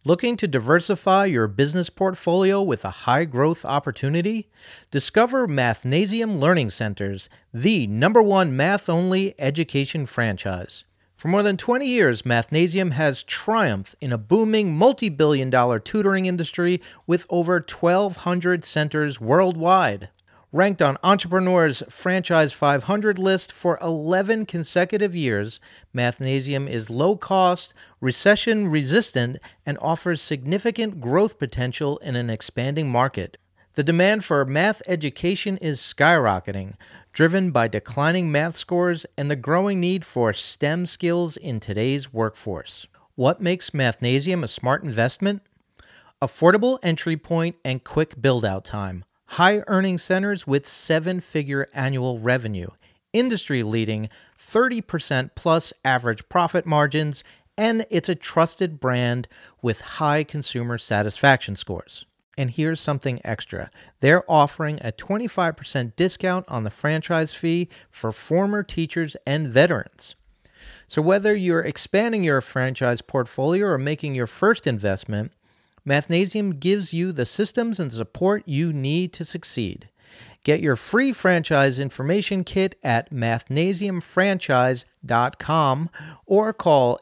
Looking to diversify your business portfolio with a high-growth opportunity? Discover Mathnasium Learning Centers, the #1 math-only education franchise. For more than 20 years, Mathnasium has triumphed in a booming multi-billion-dollar tutoring industry with over 1,200 centers worldwide. Ranked on Entrepreneur's Franchise 500 list for 11 consecutive years, Mathnasium is low-cost, recession-resistant, and offers significant growth potential in an expanding market. The demand for math education is skyrocketing, driven by declining math scores and the growing need for STEM skills in today's workforce. What makes Mathnasium a smart investment? Affordable entry point and quick build-out time. High-earning centers with 7-figure annual revenue, industry-leading 30% plus average profit margins, and it's a trusted brand with high consumer satisfaction scores. And here's something extra. They're offering a 25% discount on the franchise fee for former teachers and veterans. So whether you're expanding your franchise portfolio or making your first investment, Mathnasium gives you the systems and support you need to succeed. Get your free franchise information kit at mathnasiumfranchise.com or call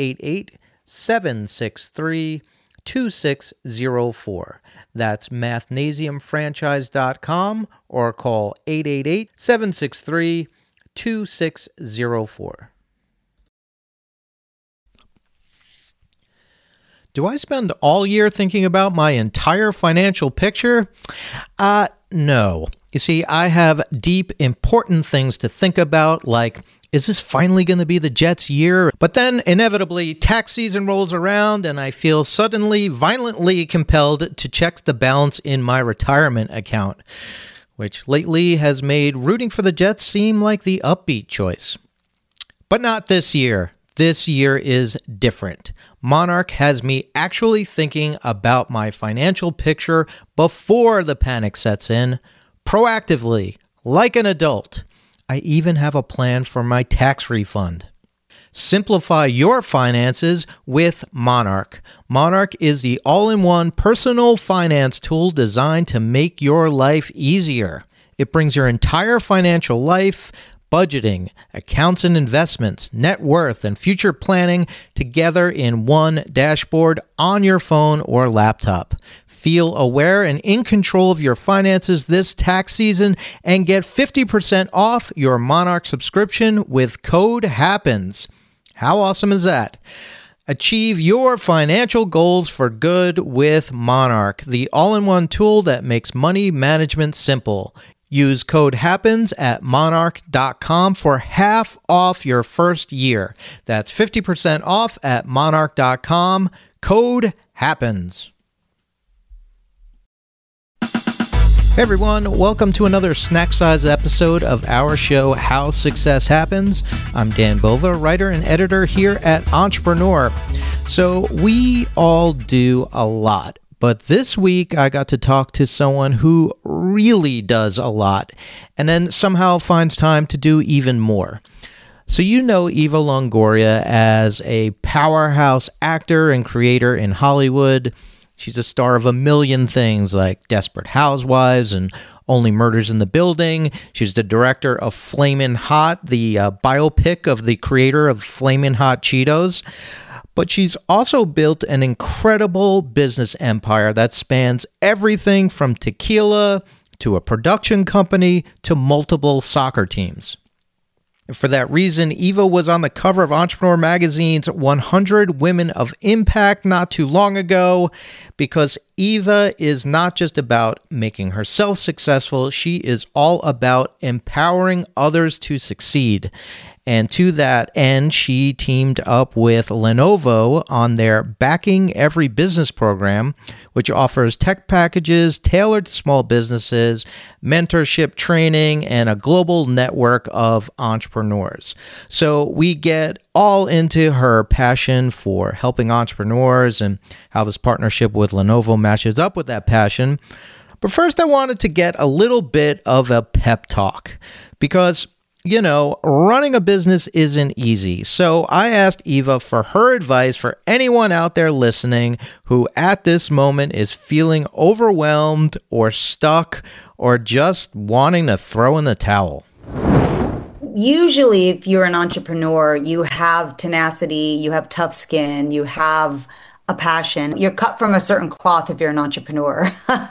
888-763-2604. That's mathnasiumfranchise.com or call 888-763-2604. Do I spend all year thinking about my entire financial picture? No. You see, I have deep, important things to think about, like, is this finally going to be the Jets' year? But then, inevitably, tax season rolls around, and I feel suddenly, violently compelled to check the balance in my retirement account, which lately has made rooting for the Jets seem like the upbeat choice. But not this year. This year is different. Monarch has me actually thinking about my financial picture before the panic sets in, proactively, like an adult. I even have a plan for my tax refund. Simplify your finances with Monarch. Monarch is the all-in-one personal finance tool designed to make your life easier. It brings your entire financial life, budgeting, accounts and investments, net worth, and future planning together in one dashboard on your phone or laptop. Feel aware and in control of your finances this tax season and get 50% off your Monarch subscription with code HAPPENS. How awesome is that? Achieve your financial goals for good with Monarch, the all-in-one tool that makes money management simple. Use code HAPPENS at monarch.com for half off your first year. That's 50% off at monarch.com. Code HAPPENS. Hey everyone, welcome to another snack-sized episode of our show, How Success Happens. I'm Dan Bova, writer and editor here at Entrepreneur. So we all do a lot. But this week, I got to talk to someone who really does a lot and then somehow finds time to do even more. So you know Eva Longoria as a powerhouse actor and creator in Hollywood. She's a star of a million things like Desperate Housewives and Only Murders in the Building. She's the director of Flamin' Hot, the biopic of the creator of Flamin' Hot Cheetos. But she's also built an incredible business empire that spans everything from tequila to a production company to multiple soccer teams. For that reason, Eva was on the cover of Entrepreneur Magazine's 100 Women of Impact not too long ago, because Eva is not just about making herself successful, she is all about empowering others to succeed. And to that end, she teamed up with Lenovo on their Backing Every Business program, which offers tech packages tailored to small businesses, mentorship training, and a global network of entrepreneurs. So we get all into her passion for helping entrepreneurs and how this partnership with Lenovo matches up with that passion. But first, I wanted to get a little bit of a pep talk, because running a business isn't easy. So I asked Eva for her advice for anyone out there listening who at this moment is feeling overwhelmed or stuck or just wanting to throw in the towel. Usually, if you're an entrepreneur, you have tenacity, you have tough skin, you have a passion. You're cut from a certain cloth if you're an entrepreneur.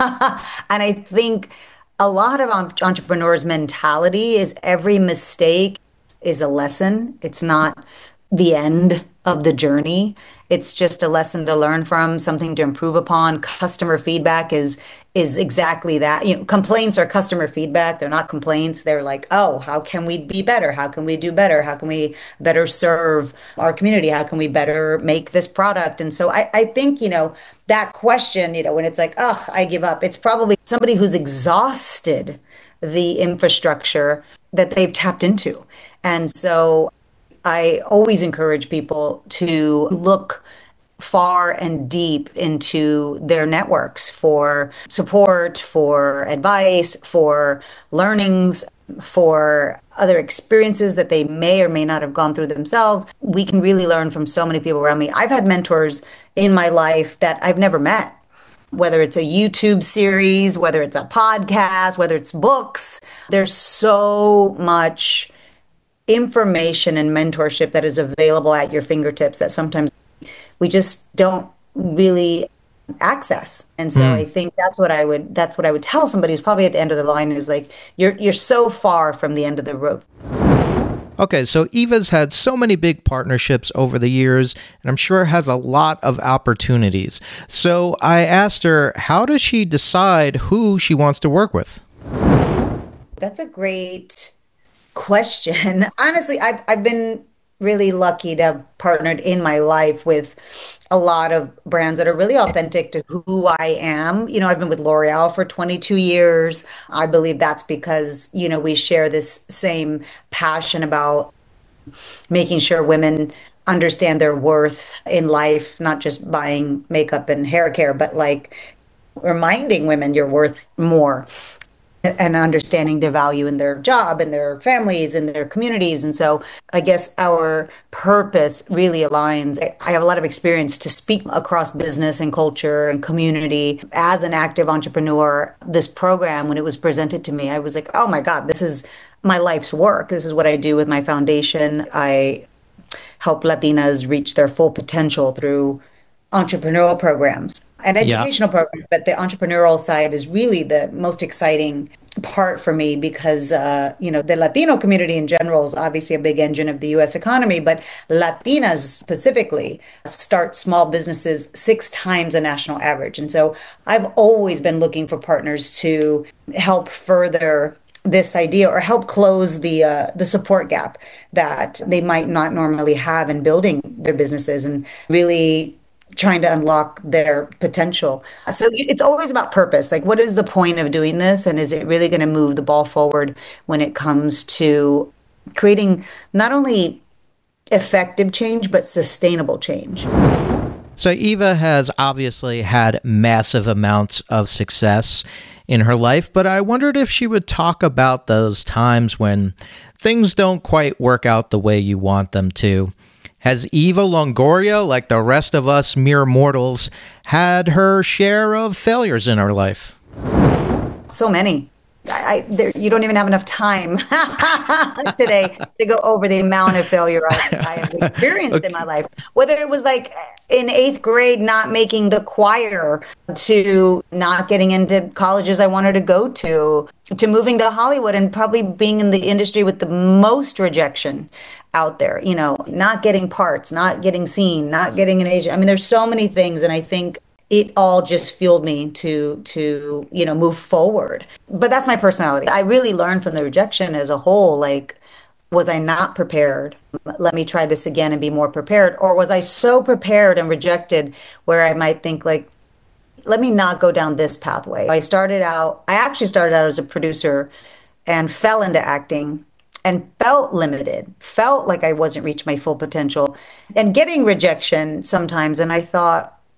And I think a lot of entrepreneurs' mentality is every mistake is a lesson. It's not the end of the journey. It's just a lesson to learn from, something to improve upon. Customer feedback is exactly that. Complaints are customer feedback. They're not complaints. They're like, oh, how can we be better? How can we do better? How can we better serve our community? How can we better make this product? And so I think, that question, when it's like, oh, I give up, it's probably somebody who's exhausted the infrastructure that they've tapped into. And so I always encourage people to look far and deep into their networks for support, for advice, for learnings, for other experiences that they may or may not have gone through themselves. We can really learn from so many people around me. I've had mentors in my life that I've never met. Whether it's a YouTube series, whether it's a podcast, whether it's books, there's so much information and mentorship that is available at your fingertips that sometimes we just don't really access. And so I think that's what I would tell somebody who's probably at the end of the line is like, you're so far from the end of the road. Okay, so Eva's had so many big partnerships over the years, and I'm sure has a lot of opportunities. So I asked her, how does she decide who she wants to work with? That's a great question. Honestly, I've been really lucky to have partnered in my life with a lot of brands that are really authentic to who I am. I've been with L'Oreal for 22 years. I believe that's because, we share this same passion about making sure women understand their worth in life, not just buying makeup and hair care, but like reminding women you're worth more and understanding their value in their job and their families and their communities. And so I guess our purpose really aligns. I have a lot of experience to speak across business and culture and community. As an active entrepreneur, this program, when it was presented to me, I was like, oh my God, this is my life's work. This is what I do with my foundation. I help Latinas reach their full potential through entrepreneurial programs and educational programs, but the entrepreneurial side is really the most exciting part for me because, the Latino community in general is obviously a big engine of the U.S. economy, but Latinas specifically start small businesses 6 times the national average. And so I've always been looking for partners to help further this idea or help close the support gap that they might not normally have in building their businesses and really trying to unlock their potential. So it's always about purpose. Like, what is the point of doing this? And is it really going to move the ball forward when it comes to creating not only effective change, but sustainable change? So Eva has obviously had massive amounts of success in her life, but I wondered if she would talk about those times when things don't quite work out the way you want them to. Has Eva Longoria, like the rest of us mere mortals, had her share of failures in her life? So many. You don't even have enough time today to go over the amount of failure I have experienced in my life. Whether it was like in 8th grade, not making the choir, to not getting into colleges I wanted to go to moving to Hollywood and probably being in the industry with the most rejection out there, not getting parts, not getting seen, not getting an agent. I mean, there's so many things. And I think it all just fueled me to move forward. But that's my personality. I really learned from the rejection as a whole. Like, was I not prepared? Let me try this again and be more prepared. Or was I so prepared and rejected where I might think like, let me not go down this pathway. I actually started out as a producer and fell into acting and felt limited, felt like I wasn't reaching my full potential and getting rejection sometimes. And I thought,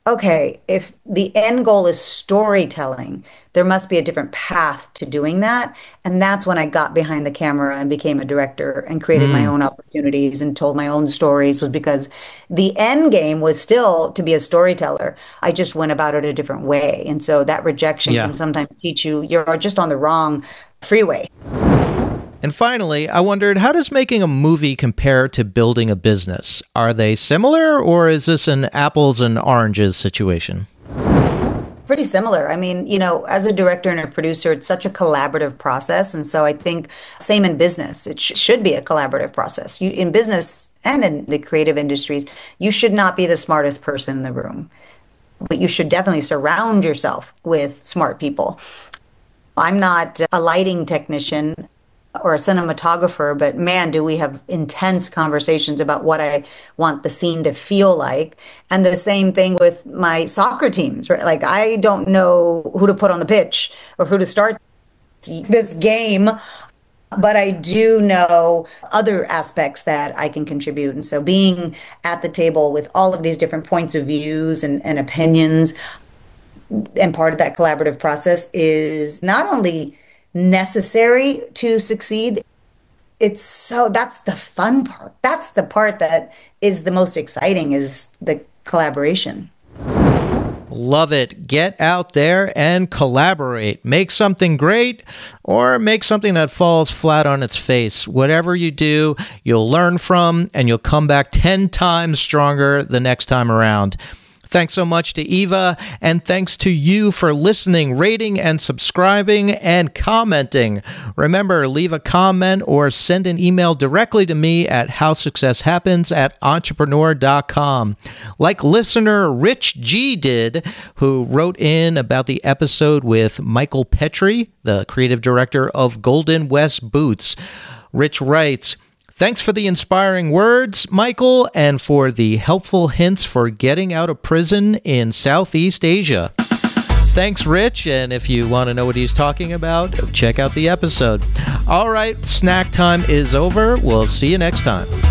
okay, if the end goal is storytelling, there must be a different path to doing that. And that's when I got behind the camera and became a director and created my Mm, own opportunities and told my own stories, was because the end game was still to be a storyteller. I just went about it a different way. And so that rejection yeah. can sometimes teach you you're just on the wrong freeway. And finally, I wondered, how does making a movie compare to building a business? Are they similar, or is this an apples and oranges situation? Pretty similar. I mean, as a director and a producer, it's such a collaborative process. And so I think same in business, it should be a collaborative process. You in business and in the creative industries, you should not be the smartest person in the room, but you should definitely surround yourself with smart people. I'm not a lighting technician or a cinematographer, but man, do we have intense conversations about what I want the scene to feel like. And the same thing with my soccer teams, right? Like, I don't know who to put on the pitch or who to start this game, but I do know other aspects that I can contribute. And so being at the table with all of these different points of views and opinions, and part of that collaborative process is not only necessary to succeed, that's the fun part. That's the part that is the most exciting, is the collaboration. Love it. Get out there and collaborate. Make something great or make something that falls flat on its face. Whatever you do, you'll learn from and you'll come back 10 times stronger the next time around. Thanks so much to Eva, and thanks to you for listening, rating, and subscribing, and commenting. Remember, leave a comment or send an email directly to me at howsuccesshappens@entrepreneur.com. Like listener Rich G did, who wrote in about the episode with Michael Petrie, the creative director of Golden West Boots. Rich writes, "Thanks for the inspiring words, Michael, and for the helpful hints for getting out of prison in Southeast Asia." Thanks, Rich, and if you want to know what he's talking about, check out the episode. All right, snack time is over. We'll see you next time.